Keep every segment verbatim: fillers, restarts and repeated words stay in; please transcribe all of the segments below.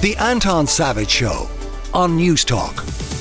The Anton Savage Show on News Talk.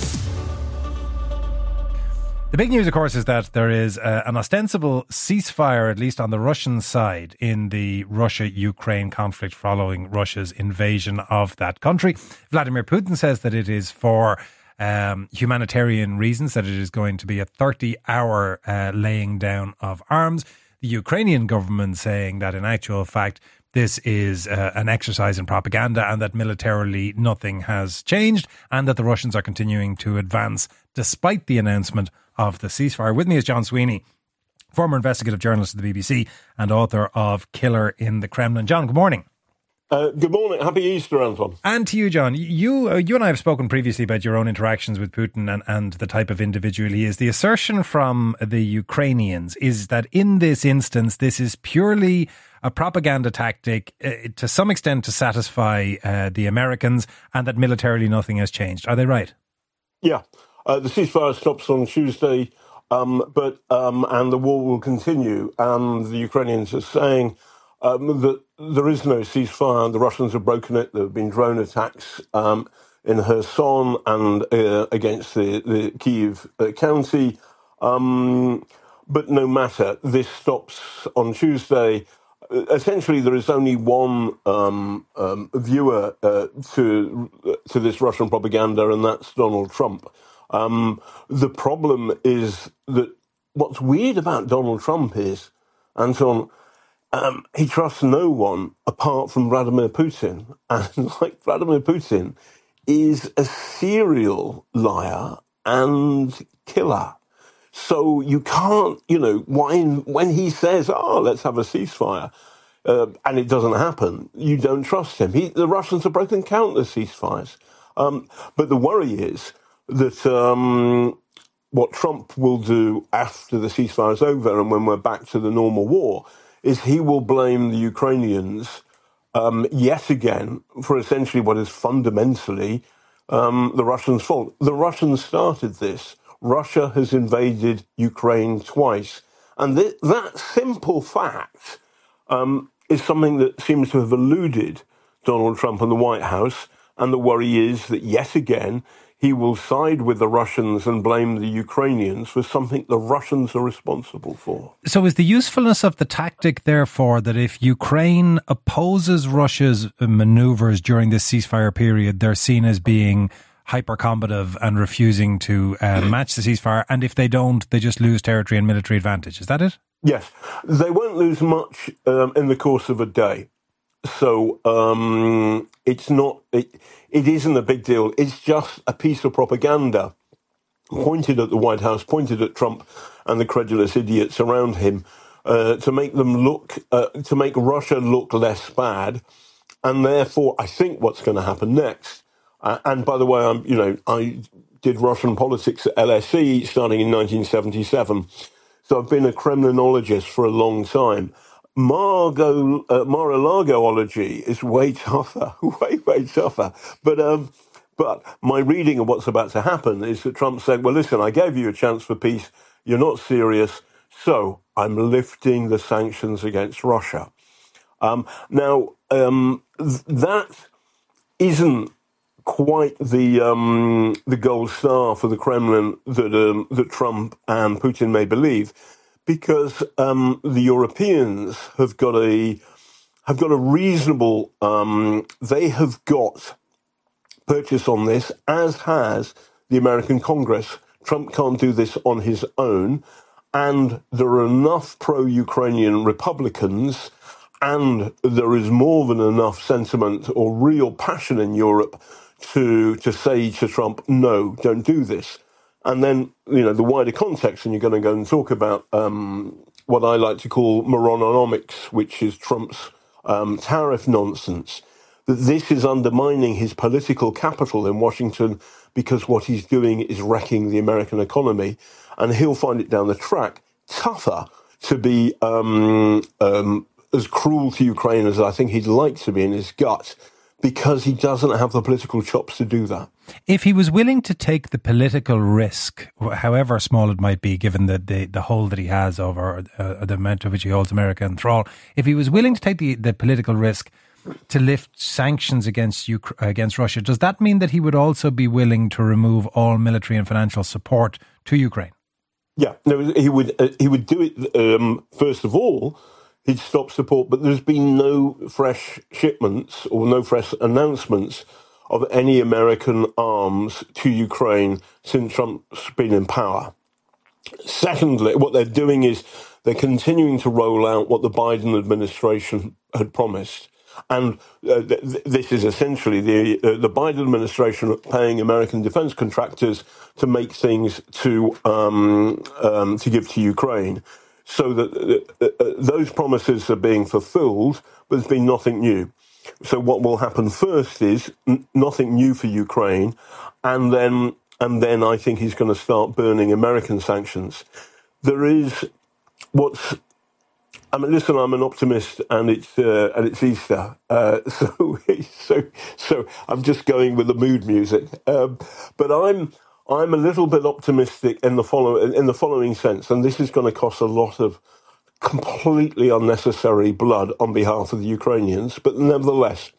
The big news, of course, is that there is uh, an ostensible ceasefire, at least on the Russian side, in the Russia-Ukraine conflict following Russia's invasion of that country. Vladimir Putin says that it is for um, humanitarian reasons, that it is going to be a thirty-hour uh, laying down of arms. The Ukrainian government saying that, in actual fact, this is uh, an exercise in propaganda and that militarily nothing has changed and that the Russians are continuing to advance despite the announcement of the ceasefire. With me is John Sweeney, former investigative journalist at the B B C and author of Killer in the Kremlin. John, good morning. Uh, good morning. Happy Easter, Anton. And to you, John. You uh, you and I have spoken previously about your own interactions with Putin and, and the type of individual he is. The assertion from the Ukrainians is that in this instance, this is purely a propaganda tactic uh, to some extent to satisfy uh, the Americans and that militarily nothing has changed. Are they right? Yeah. Uh, the ceasefire stops on Tuesday, um, but um, and the war will continue. And the Ukrainians are saying um, that there is no ceasefire. The Russians have broken it. There have been drone attacks um, in Kherson and uh, against the, the Kyiv uh, county. Um, but no matter, this stops on Tuesday. Essentially, there is only one um, um, viewer uh, to to this Russian propaganda, and that's Donald Trump. Um, the problem is that what's weird about Donald Trump is, Anton, um, he trusts no one apart from Vladimir Putin. And like Vladimir Putin is a serial liar and killer. So you can't, you know, when, when he says, oh, let's have a ceasefire, uh, and it doesn't happen, you don't trust him. He, the Russians have broken countless ceasefires. Um, but the worry is that um, what Trump will do after the ceasefire is over and when we're back to the normal war is he will blame the Ukrainians um, yet again for essentially what is fundamentally um, the Russians' fault. The Russians started this. Russia has invaded Ukraine twice. And th- that simple fact um, is something that seems to have eluded Donald Trump and the White House. And the worry is that yet again, he will side with the Russians and blame the Ukrainians for something the Russians are responsible for. So is the usefulness of the tactic, therefore, that if Ukraine opposes Russia's manoeuvres during this ceasefire period, they're seen as being hyper-combative and refusing to uh, match the ceasefire, and if they don't, they just lose territory and military advantage? Is that it? Yes. They won't lose much um, in the course of a day. So um, it's not, it, it isn't a big deal. It's just a piece of propaganda pointed at the White House, pointed at Trump and the credulous idiots around him uh, to make them look, uh, to make Russia look less bad. And therefore, I think what's going to happen next, uh, and by the way, I'm, you know, I did Russian politics at L S E starting in nineteen seventy-seven. So I've been a Kremlinologist for a long time. Margo, uh, Mar-a-Lagoology is way tougher, way, way tougher. But um, but my reading of what's about to happen is that Trump said, well, listen, I gave you a chance for peace. You're not serious. So I'm lifting the sanctions against Russia. Um, now, um, th- that isn't quite the um, the gold star for the Kremlin that um, that Trump and Putin may believe. Because um, the Europeans have got a have got a reasonable. Um, they have got purchase on this, as has the American Congress. Trump can't do this on his own, and there are enough pro-Ukrainian Republicans, and there is more than enough sentiment or real passion in Europe to to say to Trump, no, don't do this. And then, you know, the wider context, and you're going to go and talk about um, what I like to call Morononomics, which is Trump's um, tariff nonsense, that this is undermining his political capital in Washington because what he's doing is wrecking the American economy. And he'll find it down the track tougher to be um, um, as cruel to Ukraine as I think he'd like to be in his gut, because he doesn't have the political chops to do that. If he was willing to take the political risk, however small it might be, given the, the, the hold that he has over uh, the amount to which he holds America in thrall, if he was willing to take the, the political risk to lift sanctions against Uk- against Russia, does that mean that he would also be willing to remove all military and financial support to Ukraine? Yeah, no, he would. Uh, he would do it. Um, first of all, he'd stop support, but there's been no fresh shipments or no fresh announcements of any American arms to Ukraine since Trump's been in power. Secondly, what they're doing is they're continuing to roll out what the Biden administration had promised. And uh, th- this is essentially the uh, the Biden administration paying American defense contractors to make things to um, um, to give to Ukraine, so that uh, uh, those promises are being fulfilled, but there's been nothing new. So what will happen first is n- nothing new for Ukraine, and then and then I think he's going to start burning American sanctions. There is what's I mean, listen, I'm an optimist, and it's uh, and it's Easter, uh, so so so I'm just going with the mood music. Um, but I'm I'm a little bit optimistic in the follow in the following sense, and this is going to cost a lot of completely unnecessary blood on behalf of the Ukrainians. But nevertheless,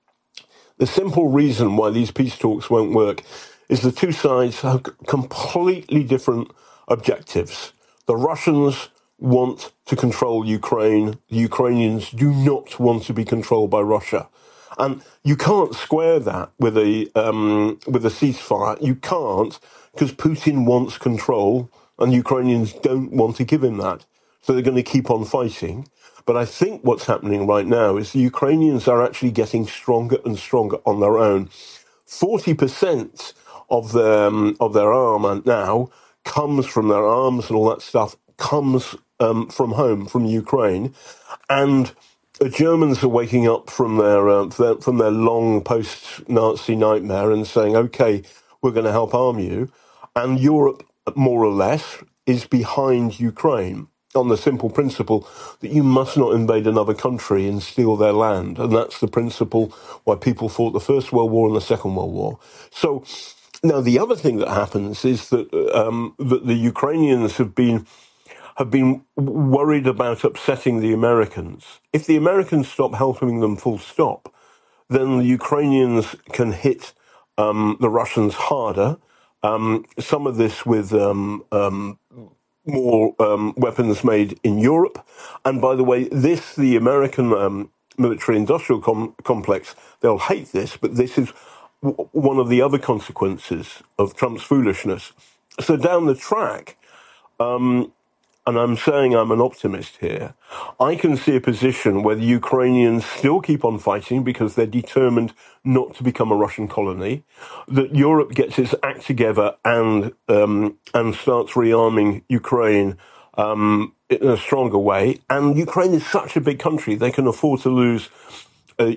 the simple reason why these peace talks won't work is the two sides have completely different objectives. The Russians want to control Ukraine. The Ukrainians do not want to be controlled by Russia. And you can't square that with a um, with a ceasefire. You can't, because Putin wants control and Ukrainians don't want to give him that. So they're going to keep on fighting. But I think what's happening right now is the Ukrainians are actually getting stronger and stronger on their own. forty percent of their, um, of their armour now comes from their arms and all that stuff, comes um, from home, from Ukraine. And the Germans are waking up from their, uh, their from their long post-Nazi nightmare and saying, OK, we're going to help arm you. And Europe, more or less, is behind Ukraine on the simple principle that you must not invade another country and steal their land. And that's the principle why people fought the First World War and the Second World War. So now the other thing that happens is that, um, that the Ukrainians have been have been worried about upsetting the Americans. If the Americans stop helping them full stop, then the Ukrainians can hit um, the Russians harder. Um, some of this with um, um, more um, weapons made in Europe. And by the way, this, the American um, military-industrial com- complex, they'll hate this, but this is w- one of the other consequences of Trump's foolishness. So down the track, um, and I'm saying I'm an optimist here, I can see a position where the Ukrainians still keep on fighting because they're determined not to become a Russian colony, that Europe gets its act together and um, and starts rearming Ukraine um, in a stronger way. And Ukraine is such a big country, they can afford to lose uh,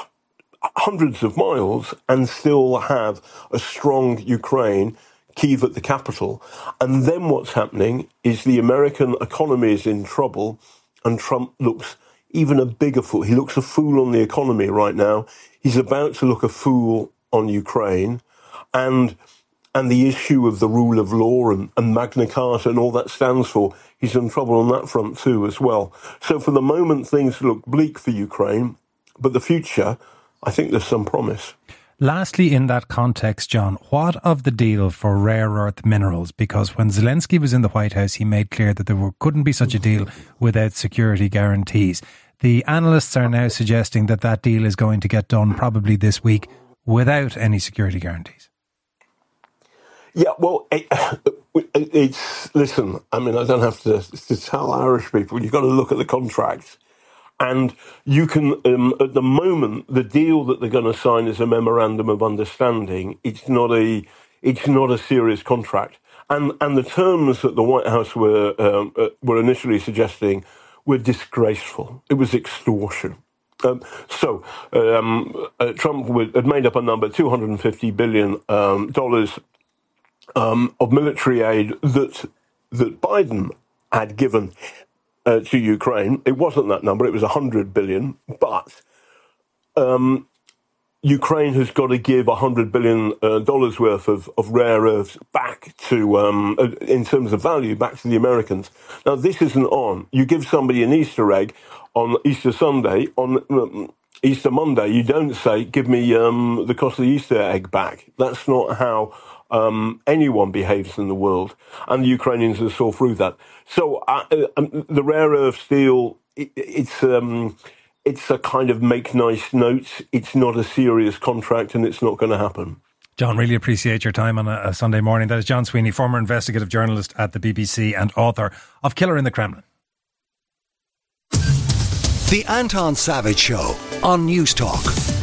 hundreds of miles and still have a strong Ukraine, Kyiv at the capital. And then what's happening is the American economy is in trouble, and Trump looks even a bigger fool. He looks a fool on the economy right now. He's about to look a fool on Ukraine. And and the issue of the rule of law and, and Magna Carta and all that stands for, he's in trouble on that front too as well. So for the moment, things look bleak for Ukraine, but the future, I think there's some promise. Lastly, in that context, John, what of the deal for rare earth minerals? Because when Zelensky was in the White House, he made clear that there were, couldn't be such a deal without security guarantees. The analysts are now suggesting that that deal is going to get done probably this week without any security guarantees. Yeah, well, it, it's, listen, I mean, I don't have to, to tell Irish people, you've got to look at the contract. And you can, um, at the moment, the deal that they're going to sign is a memorandum of understanding. It's not a, it's not a serious contract. And and the terms that the White House were um, uh, were initially suggesting were disgraceful. It was extortion. Um, so um, uh, Trump would, had made up a number, two hundred fifty billion dollars um, um, of military aid that that Biden had given Uh, to Ukraine. It wasn't that number, it was one hundred billion, but um, Ukraine has got to give one hundred billion dollars uh, worth of, of rare earths back to, um, in terms of value, back to the Americans. Now, this isn't on. You give somebody an Easter egg on Easter Sunday, on um, Easter Monday, you don't say, give me um, the cost of the Easter egg back. That's not how um, anyone behaves in the world. And the Ukrainians are saw through that. So uh, um, the rare earth steel, it, it's... Um, It's a kind of make nice notes. It's not a serious contract and it's not going to happen. John, really appreciate your time on a, a Sunday morning. That is John Sweeney, former investigative journalist at the B B C and author of Killer in the Kremlin. The Anton Savage Show on News Talk.